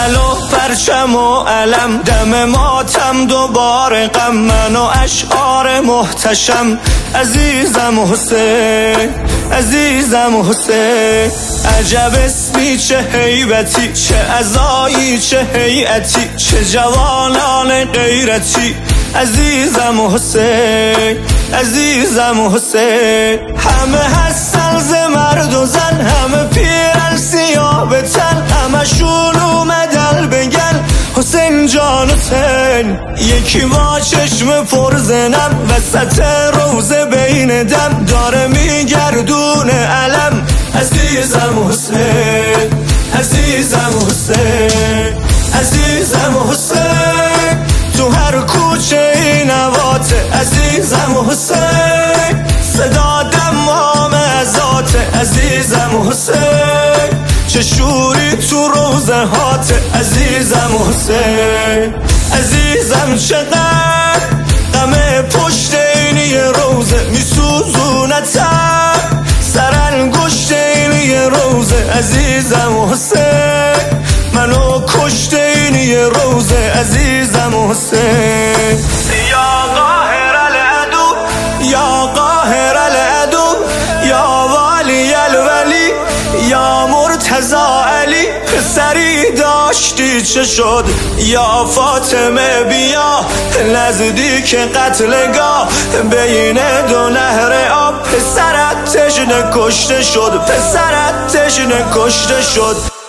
شعل و پرچم و علم، دم ماتم دوباره غم، من و اشعار محتشم. عزیزم حسین، عزیزم حسین، عجب اسمی چه هیبتی، چه عزایی چه هیئتی، چه جوانان غیرتی. عزیزم حسین، عزیزم حسین، همه هستن ز مرد و زن، همه پیرن سیاه به تن، همه شون اومدن بگن حسین جان حسین. یکی با چشم پر زنم وسط روزه بین دم، داره میگردونه علم. عزیزم حسین، عزیزم حسین، عزیزم حسین، تو هر کوچه این نواته. عزیزم حسین، صدا دمام ازاته. عزیزم حسین، چه شوری تو روزه هاته. عزیزم حسین، عزیزم چقدر غم پشت اینی روزه میسوزونتم، سرانگشت اینی روزه. عزیزم حسین، منو کشت اینی روزه. عزیزم حسین، یا قاهر العدو، یا قاهر العدو، یا والی الولی، یا مرتضی علی. پسری داشتی چه شد یا فاطمه، بیا نزدیک قتلگاه بین دو نهر آب. پسرت تشنه کشته شد، پسرت تشنه کشته شد.